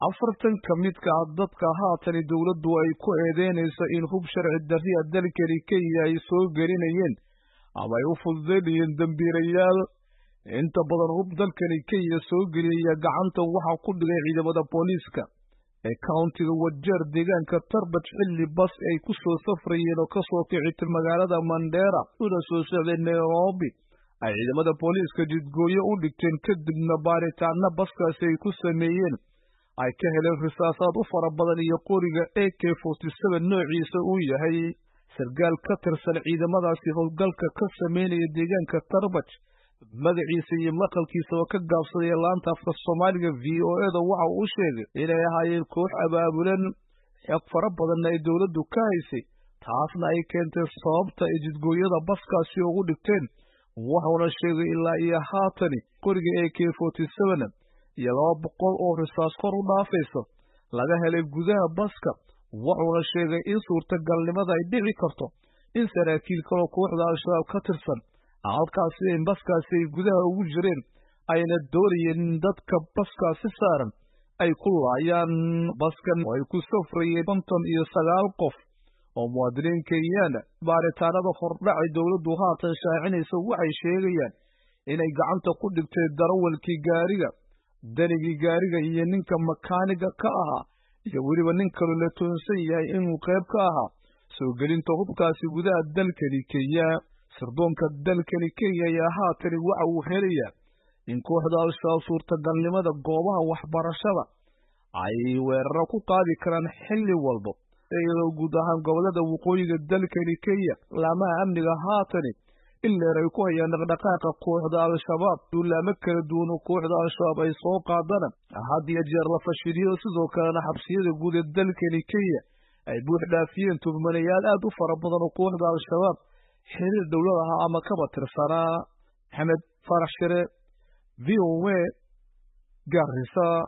afartan ka midka ah dadka haatani dowladdu ay ku eedeynayso in hub sharci darriya dalkani Kenya ay soo gelinayeen ama ay u fududeynayeen dambiilayaal inta badan hub dalkani Kenya soo geliyay gacanta waxa ku dhigay ciidamada booliiska ee countiga Wajir deegaanka Tarbaj xilli bas ay ku soo safrayeen oo ka soo kicitay magaalada Mandera una soo socday Nairobi ay ciidamada booliiska jidgooyo u dhigteen kadibna baaritaanna baskaasi ay ku sameeyeen ay ka heleen risaasaad u fara badan iyo qoriga AK-47 noociisa uu yahay sargaal ka tirsan ciidamadaasi howlgalka ka sameynaya deegaanka Tarbaj magaciisa iyo maqalkiisa oo ka gaabsaday laanta afka Soomaaliga VOA-da waxa uu sheegay inay ahaayeen koox abaabulan xog fara badan ay dowladdu ka haysay taasna ay keentay sababta ay jidgooyada baskaasi ugu dhigteen wuxuuna sheegay ilaa iyo haatani qoriga AK-47 iyo 200 oo risaas kor u dhaafayso laga helay gudaha baska wuxuuna sheegay in suurtagalnimada ay dhici karto in saraakiil kale kooxda Al-Shabaab ka tirsan halkaasi in baskaasi ay gudaha ugu jireen ayna doonayeen dadka baskaasi saaran ay ku laayaan baskan oo ay ku safrayeen 59 qof oo muwaadiniin Kenyan baaritaanada hordhacay dowladdu haatan shaacinaysa waxay sheegayaan inay gacanta ku dhigtay darawalkii gaariga danigii gaariga iyo ninka makaaniga ka ahaa iyo weliba nin kale la toonsan yahay inuu qayb ka ahaa soo gelinta hubkaasi gudaha dalkani Kenya sirdoonka dalkani Kenya ayaa haatan waxa uu helayaa in kooxda Al-Shabaab suurtagalnimada goobaha waxbarashada ay weeraro ku qaadi karaan xilli walba iyadoo guud ahaan gobolada waqooyiga dalkani Kenya laamaha amniga haatan ilaa ay ku hayaan dhaqdhaqaaqa kooxda Al-Shabaab duulaamo kala duwan oo kooxda Al-Shabaab ay soo qaadaan hadiya jeer la fashiliyo sidoo kalena xabsiyada guud ee dalkani Kenya ay buux dhaafiyeen tuhmanayaal aad u fara badan oo kooxda Al-Shabaab xiriir dowladaha ama kaba tirsanaa Maxamed Farax Shire VOA Garissa